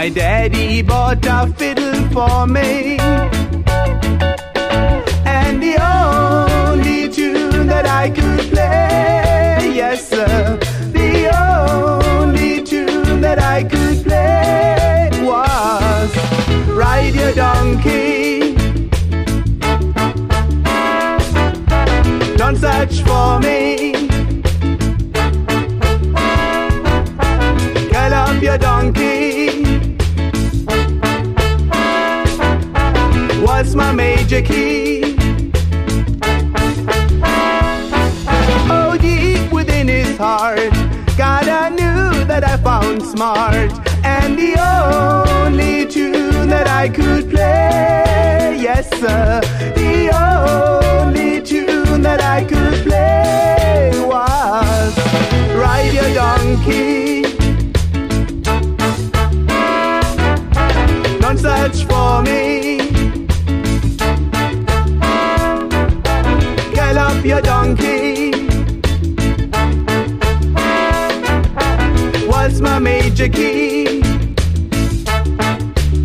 My daddy bought a fiddle for me, and the only tune that I could play, yes sir, the only tune that I could play was Ride Your Donkey. Don't search for me, get up your donkey. What's my major key? Oh, deep within his heart, God, I knew that I found smart, and the only tune that I could play, yes sir, the only tune that I could play was Ride Your Donkey. Don't search for me, gallop your donkey. What's my major key?